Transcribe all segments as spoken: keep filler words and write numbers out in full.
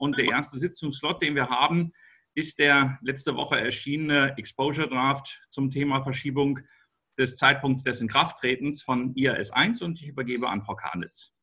Und der erste Sitzungsslot, den wir haben, ist der letzte Woche erschienene Exposure Draft zum Thema Verschiebung des Zeitpunkts des Inkrafttretens von I A S eins. Und ich übergebe an Frau Karnitz.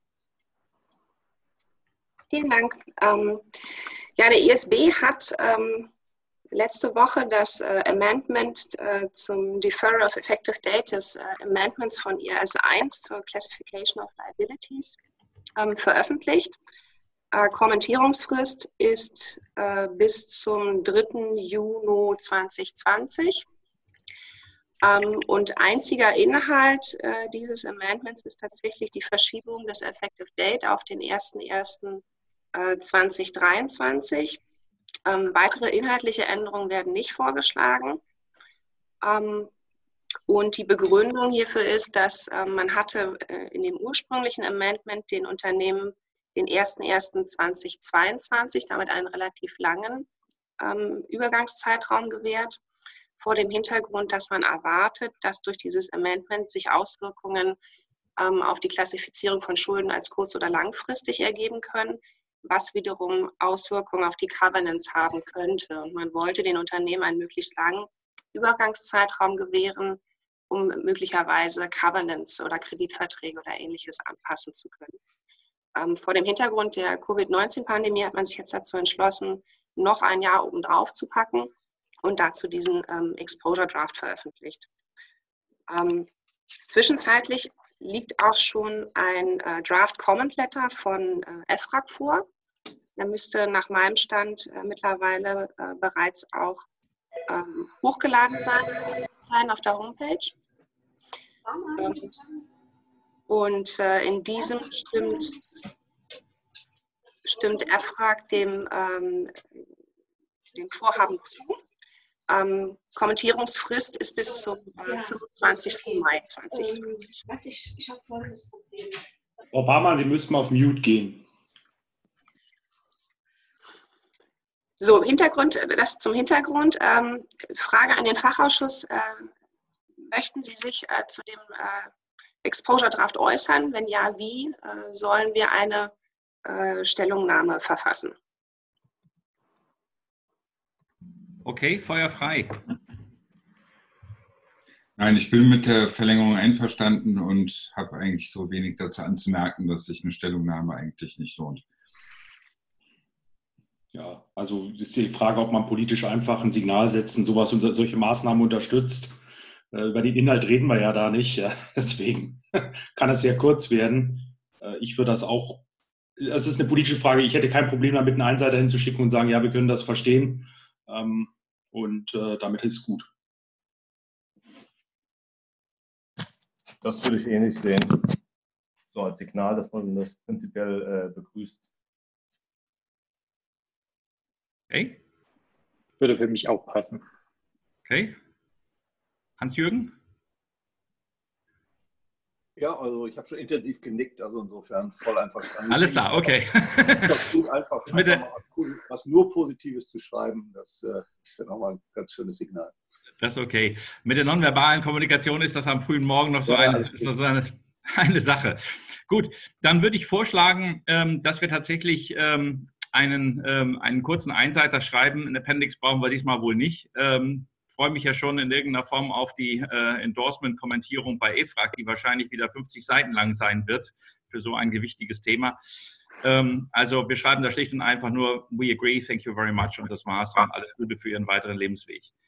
Vielen Dank. Ähm, ja, der I S B hat ähm, letzte Woche das äh, Amendment äh, zum Deferral of Effective Date des äh, Amendments von I A S eins zur Classification of Liabilities ähm, veröffentlicht. Äh, Kommentierungsfrist ist äh, bis zum dritten Juni zweitausendzwanzig. Ähm, und einziger Inhalt äh, dieses Amendments ist tatsächlich die Verschiebung des Effective Date auf den ersten ersten zweitausenddreiundzwanzig. Ähm, weitere inhaltliche Änderungen werden nicht vorgeschlagen. Ähm, und die Begründung hierfür ist, dass äh, man hatte äh, in dem ursprünglichen Amendment den Unternehmen den ersten ersten zweitausendzweiundzwanzig, damit einen relativ langen ähm, Übergangszeitraum gewährt, vor dem Hintergrund, dass man erwartet, dass durch dieses Amendment sich Auswirkungen ähm, auf die Klassifizierung von Schulden als kurz- oder langfristig ergeben können, was wiederum Auswirkungen auf die Covenants haben könnte. Und man wollte den Unternehmen einen möglichst langen Übergangszeitraum gewähren, um möglicherweise Covenants oder Kreditverträge oder Ähnliches anpassen zu können. Ähm, vor dem Hintergrund der Covid neunzehn Pandemie hat man sich jetzt dazu entschlossen, noch ein Jahr obendrauf zu packen und dazu diesen ähm, Exposure Draft veröffentlicht. Ähm, zwischenzeitlich liegt auch schon ein äh, Draft Comment Letter von äh, E F R A G vor. Der müsste nach meinem Stand äh, mittlerweile äh, bereits auch ähm, hochgeladen sein auf der Homepage. Ähm, und äh, in diesem stimmt, stimmt E F R A G dem, ähm, dem Vorhaben zu. Ähm, Kommentierungsfrist ist bis zum äh, fünfundzwanzigsten Mai zweitausendzwanzig. Ich, ich habe folgendes Problem. Frau Barmann, Sie müssten mal auf Mute gehen. So, Hintergrund, das zum Hintergrund. Ähm, Frage an den Fachausschuss. Äh, möchten Sie sich äh, zu dem äh, Exposure Draft äußern? Wenn ja, wie äh, sollen wir eine äh, Stellungnahme verfassen? Okay, Feuer frei. Nein, ich bin mit der Verlängerung einverstanden und habe eigentlich so wenig dazu anzumerken, dass sich eine Stellungnahme eigentlich nicht lohnt. Ja, also ist die Frage, ob man politisch einfach ein Signal setzen, sowas und solche Maßnahmen unterstützt. Über den Inhalt reden wir ja da nicht, ja. Deswegen kann es sehr kurz werden. Ich würde das auch, es ist eine politische Frage, ich hätte kein Problem damit, einen Einseiter hinzuschicken und sagen, ja, wir können das verstehen und damit ist es gut. Das würde ich ähnlich sehen. So als Signal, dass man das prinzipiell äh, begrüßt. Okay. Würde für mich auch passen. Okay. Hans-Jürgen? Ja, also ich habe schon intensiv genickt, also insofern voll einverstanden. Alles klar, okay. Es ist gut, einfach, einfach mal was, cool, was nur Positives zu schreiben, das äh, ist ja nochmal ein ganz schönes Signal. Das ist okay. Mit der nonverbalen Kommunikation ist das am frühen Morgen noch so, Ja, eine, ist so eine, eine Sache. Gut, dann würde ich vorschlagen, ähm, dass wir tatsächlich ähm, einen, ähm, einen kurzen Einseiter schreiben. Ein Appendix brauchen wir diesmal wohl nicht. Ähm, freue mich ja schon in irgendeiner Form auf die äh, Endorsement-Kommentierung bei E F R A G, die wahrscheinlich wieder fünfzig Seiten lang sein wird für so ein gewichtiges Thema. Ähm, also wir schreiben da schlicht und einfach nur, we agree, thank you very much und das war's und alles Gute für Ihren weiteren Lebensweg.